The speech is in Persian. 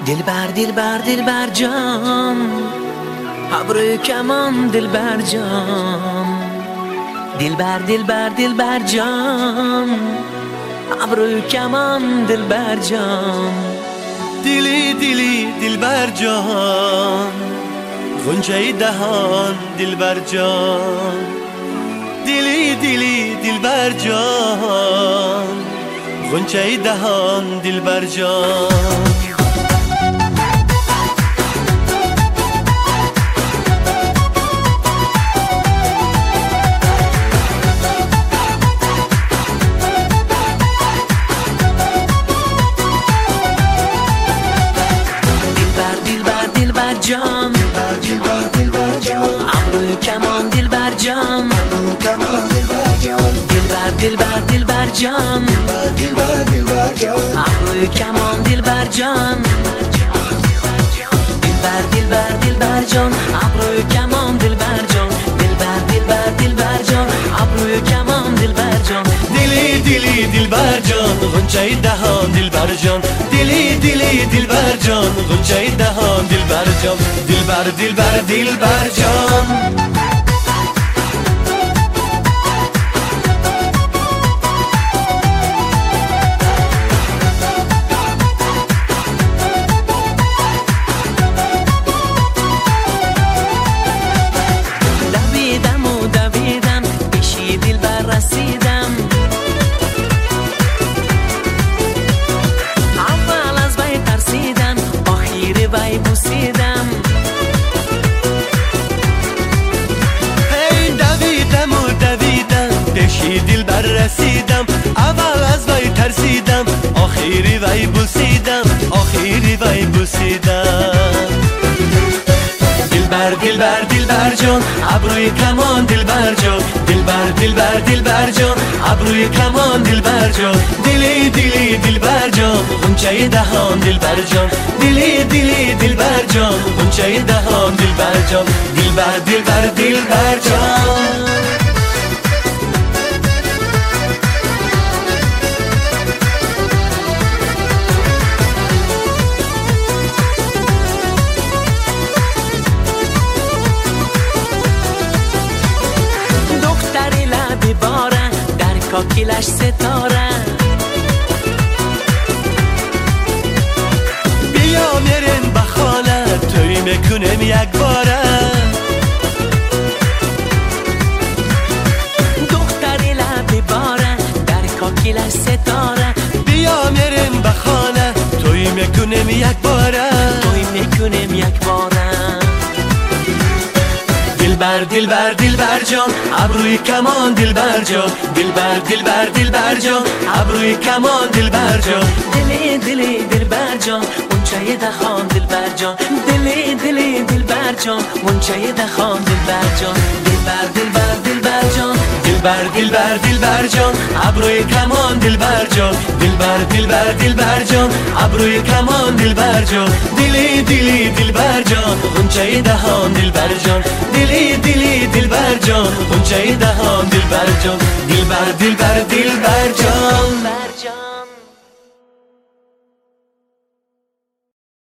دلبر دلبر دلبر جان، ابروی کمان دلبر جان. دلبر دلبر دلبر جان، ابروی کمان دلبر جان. دیلی دیلی دلبر جان، غنچه دهان دلبر جان. دیلی دیلی دلبر جان، غنچه دهان دلبر جان. جان ابروی کمان دلبر جان. دلبر دلبر دلبر جان، ابروی کمان دلبر جان. دلبر دلبر دلبر جان، ابروی کمان دلبر جان. دلبر دلبر دلبر جان، ابروی کمان دلبر جان. دیلی دیلی دلبر جان، غنچه دهان دلبر جان. دیلی دیلی دلبر جان، غنچه دهان دلبر جان. دلبر دلبر دلبر جان. دویدم و دویدم پیشی دلبر رسیدم. اول از وی ترسیدم، آخیر وی بوسیدم. هی دویدم و دویدم پیشی دلبر رسیدم. اول از وی ترسیدم، آخیری وی بوسیدم. آخیری وی بوسیدم. دلبر دلبر دلبر جان، ابروی کمان دلبر جان. دلبر دلبر دلبر جان، ابروی کمان دلبر جان. دیلی دیلی دلبر جان، غنچه دهان دلبر جان. دیلی دیلی دلبر جان، غنچه دهان دلبر جان. دلبر دلبر دلبر جان. کاکیلش ستاره بیا میریم به خانه، توی میکنیم یک باره. دختری لب باره در کاکیلش ستاره. بیا میریم به خانه، توی میکنیم یک باره. توی میکنیم یک باره. دلبر دلبر دلبر جان، ابروی کمان دلبر جان. دلبر دلبر دلبر جان، ابروی کمان دلبر جان. دلی دلی دلبر جان، غنچه دهان دلبر جان. دلی دلی دلبر جان، غنچه دهان دلبر جان. دلبر دلبر دلبر جان. دلبر دلبر دلبر جان، ابروی کمان دلبر جان. دلبر دلبر دلبر جان، ابروی کمان دلبر جان. دیلی دیلی دلبر جان، غنچه دهان دلبر جان. دیلی دیلی دلبر جان، غنچه دهان دلبر جان. دلبر دلبر دلبر جان.